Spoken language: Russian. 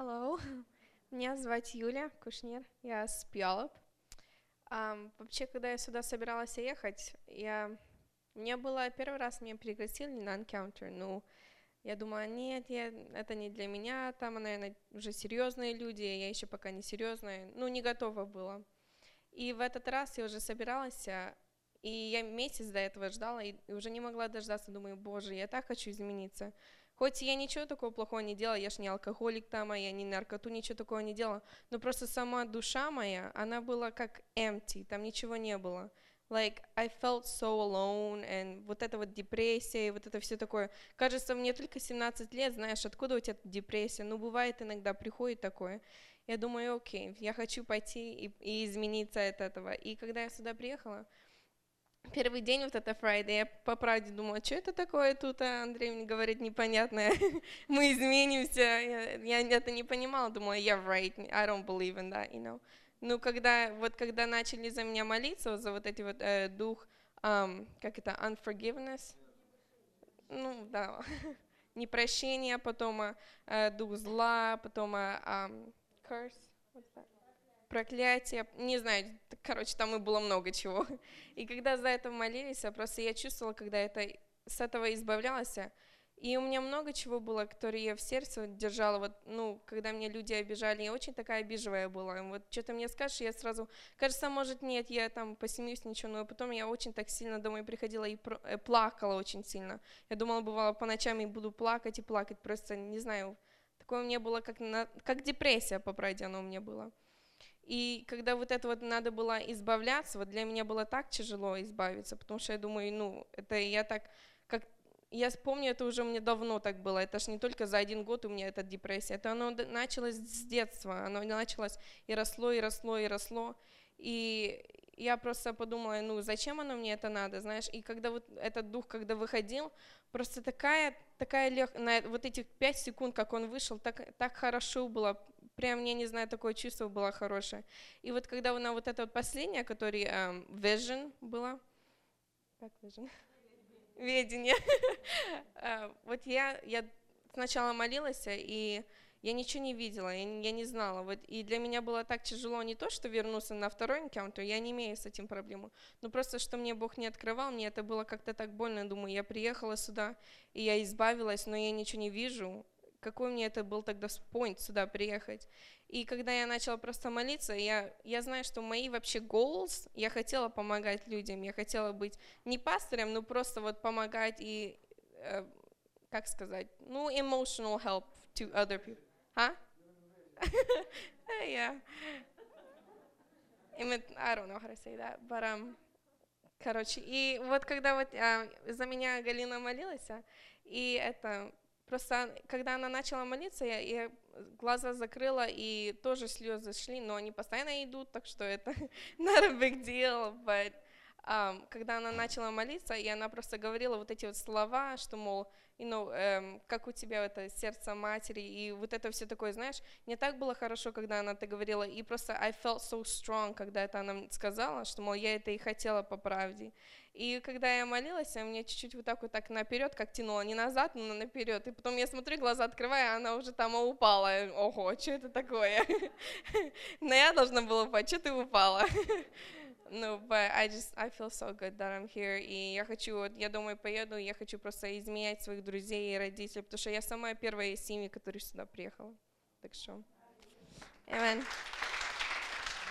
Hello, меня зовут Юля Кушнир, я с Пьолоп. Вообще, когда я сюда собиралась ехать, мне было первый раз, меня пригласили на encounter, ну, я думала, нет, это не для меня, там, наверное, уже серьезные люди, я еще пока не серьезная, ну, не готова была. И в этот раз я уже собиралась, и я месяц до этого ждала, и уже не могла дождаться, думаю, боже, я так хочу измениться. Хоть я ничего такого плохого не делала, я ж не алкоголик там, я не наркоту, ничего такого не делала, но просто сама душа моя, она была как empty, там ничего не было. Like, I felt so alone, and вот эта вот депрессия, и вот это все такое. Кажется, мне только 17 лет, знаешь, откуда у тебя депрессия? Ну, бывает иногда, приходит такое. Я думаю, окей, я хочу пойти и измениться от этого. И когда я сюда приехала, первый день вот это Friday, я по правде думала, что это такое тут, Андрей мне говорит непонятное, мы изменимся, я это не понимала, думала, yeah, right, I don't believe in that, you know. Ну, когда начали за меня молиться, за вот эти вот дух, как это, unforgiveness, ну, да, непрощение, потом дух зла, потом curse, what's that? Проклятие, не знаю, короче, там и было много чего. И когда за это молились, просто я чувствовала, когда с этого избавлялась, и у меня много чего было, которые я в сердце держала, вот, ну, когда меня люди обижали, я очень такая обиживая была, вот что-то мне скажешь, я сразу, кажется, может, нет, я там посмеюсь, ничего, но потом я очень так сильно домой приходила и плакала очень сильно. Я думала, бывало, по ночам и буду плакать и плакать, просто, не знаю, такое у меня было, как депрессия, по правде, оно у меня было. И когда вот это вот надо было избавляться, вот для меня было так тяжело избавиться, потому что я думаю, ну, это я так, как, я помню, это уже мне давно так было, это ж не только за 1 год у меня эта депрессия, это оно началось с детства, оно началось и росло, и росло, и росло, и я просто подумала, ну, зачем оно мне это надо, знаешь, и когда вот этот дух, когда выходил, просто такая легкая, вот этих 5 секунд, как он вышел, так хорошо было, прям, я не знаю, такое чувство было хорошее. И вот когда на вот это вот последнее, который vision было, как vision? Ведение. Вот я сначала молилась, и я ничего не видела, я не знала. Вот, и для меня было так тяжело не то, что вернуться на второй энкаунтер, я не имею с этим проблему, но просто, что мне Бог не открывал, мне это было как-то так больно. Думаю, я приехала сюда, и я избавилась, но я ничего не вижу. Какой мне это был тогда point сюда приехать? И когда я начала просто молиться, я знаю, что мои вообще goals, я хотела помогать людям, я хотела быть не пастырем, но просто вот помогать и, как сказать, ну, emotional help to other people. Huh? Yeah. I don't know how to say that, but короче, и вот когда вот за меня Галина молилась, и это просто, когда она начала молиться, я глаза закрыла, и тоже слезы шли, но они постоянно идут, так что это not a big deal, but когда она начала молиться, и она просто говорила вот эти вот слова, что, мол, как у тебя это сердце матери, и вот это все такое, знаешь, мне так было хорошо, когда она это говорила, и просто I felt so strong, когда это она сказала, что, мол, я это и хотела по правде. И когда я молилась, мне чуть-чуть вот так наперед, как тянула, не назад, но наперед, и потом я смотрю, глаза открываю, а она уже там упала, ого, что это такое? Но я должна была упасть, что ты упала? No, but I feel so good that I'm here. И я хочу, я думаю, поеду, я хочу просто изменять своих друзей и родителей, потому что я самая первая из семьи, которая сюда приехала. Так что, amen.